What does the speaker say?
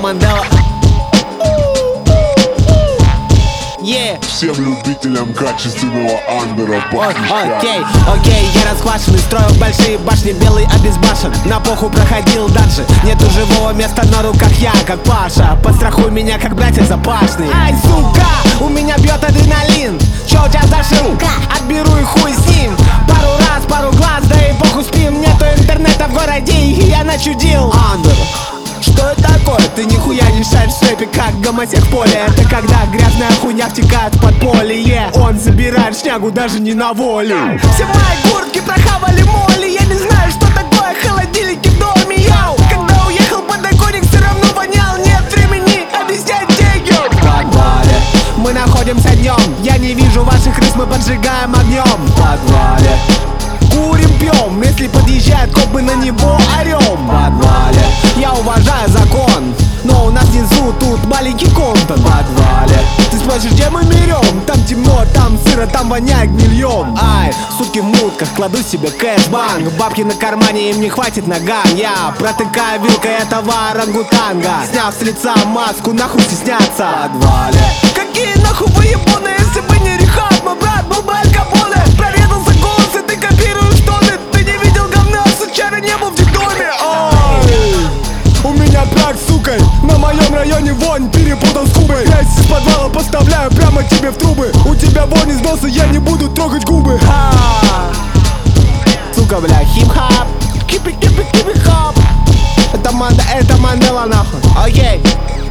Мандела. Всем любителям качественного андера Окей, я расхвачен и строю большие башни, белый обезбашен. На поху проходил дальше, нету живого места на руках, я как Паша. Подстрахуй меня, как братья Запашный. Ай, сука, у меня бьет адреналин. Чё у тебя зашил? Отберу и хуй с ним. Пару раз, пару глаз, да и богу спим. Нету интернета в городе, и я начудил. Андер. Что это такое? Ты нихуя не шаришь в рэпе, как гомосек в поле. Это когда грязная хуйня втекает в подполье. Он забирает шнягу даже не на волю. Все мои куртки прохавали моли. Я не знаю, что такое холодильники в доме, йоу. Когда уехал подоконник, все равно вонял. Нет времени объяснять деньги. В подвале мы находимся днем. Я не вижу ваших рыс, мы поджигаем огнем. В подвале курим, пьем. Если подъезжают копы, на него орем. В подвале я уважаю закон, но у нас внизу тут маленький контон. В подвале ты спросишь, где мы берем? Там темно, там сыро, там воняет гнильем. Ай, сутки в мутках, кладу себе кэшбанк. Бабки на кармане, им не хватит ногам. Я протыкаю вилкой этого орангутанга. Сняв с лица маску, нахуй стесняться. В подвале какие нахуй вы ебуны, если бы не рехаб, мой брат был бы Аль Капоне. Прорезался голос, и ты копируешь тоны. Ты не видел говна, сучара не был в детдоме. У меня брак с сукой, на моем районе вонь, перепутал с Кубой. Грязь из подвала поставляю прямо тебе в трубы. У тебя вонь из носа, я не буду трогать губы. Сука, бля, хип-хап, кипи-кипи-кипи-хоп. Это Мандела нахуй, окей.